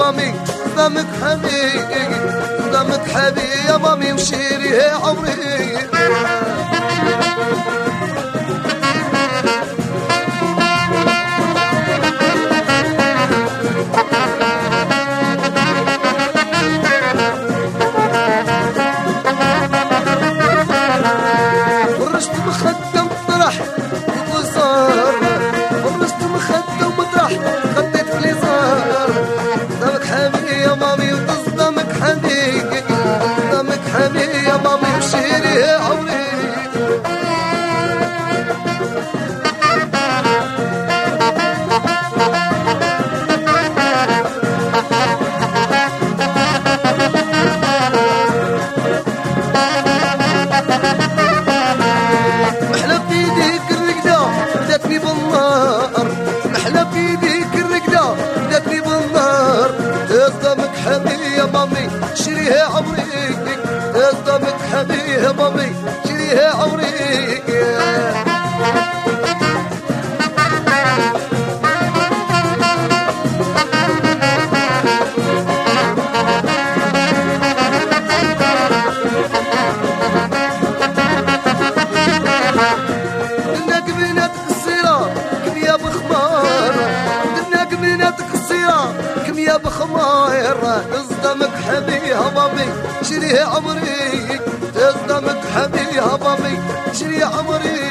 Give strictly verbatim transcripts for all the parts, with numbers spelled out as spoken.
مامي صدامك حبي صدامك حبي يا مامي وشيري عمري. فرشت مخدة مطرح وصار فرشت مخدة ومطرح خديت في اليسار. صدامك حبي يا مامي وتصدامك حبي صدامك حبي يا مامي وشيري عمري. محلى في يديك الرقدة بداتني بالنار محلى في يديك الرقدة بداتني بالنار. تصدامك حبي يا مامي شريها عمري تصدامك حبي يا مامي شريها عمري. درنا قبينات قصيرة كمية بخمار درنا قبينات قصيرة كمية بخمار. تصدامك حبي يا مامي شريها عمري تصدامك حبي يا مامي شريها عمري.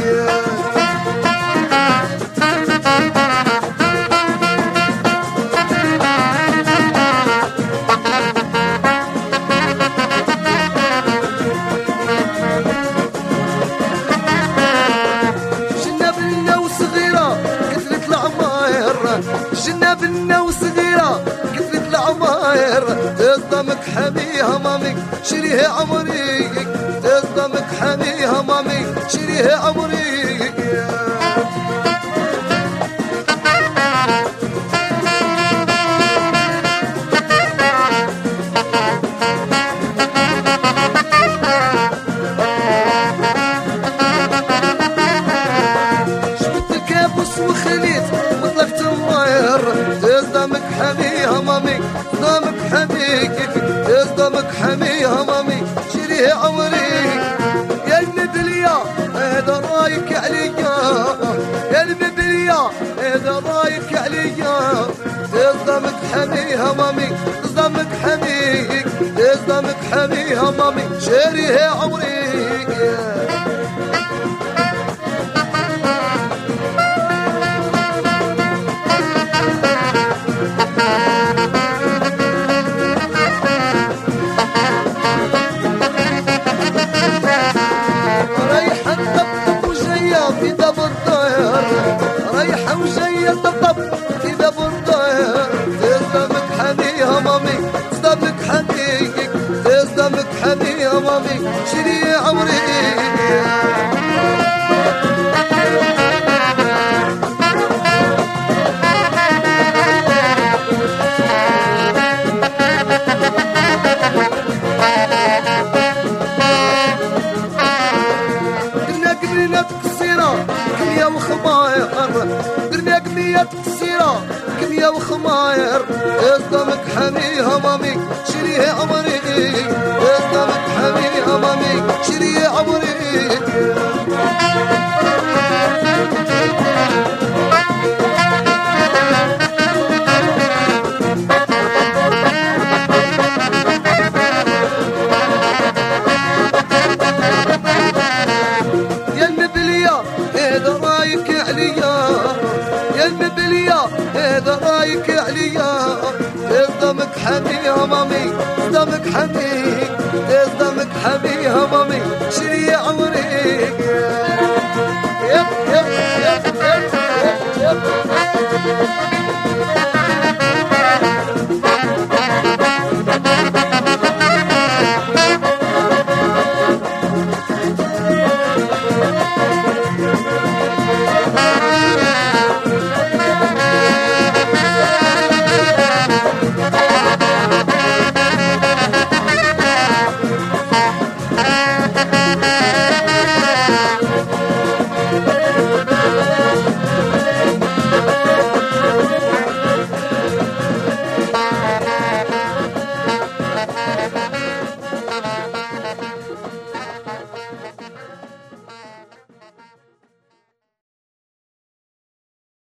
جنة بنا وصغيرة كثرة العماير جنة بنا وصغيرة كثرة العماير. تصدامك حبي يا مامي شريها عمري تصدامك حبي يا مامي شريها عمري. شفت الكابوس وخليت وطلقت الناير. تصدامك حبي يا مامي صدامك حبي تصدامك حبي يا مامي شريها عمري. يا المبلية هذا رايك عليا يا المبلية هذا رايك عليا. تصدامك حبي يا مامي تصدامك حبي تصدامك حبي يا مامي شريها عمري. رايحة تطبطب وجاية في باب الدار رايحة وجاية تطبطب في باب الدار. تصدامك حبي يا مامي صدامك حبي تصدامك حبي يا مامي شري عمري. درنا قبينات قصيرة كمية وخماير درنا قبينات قصيرة كمية وخماير. تصدامك حبي يا مامي شريها عمري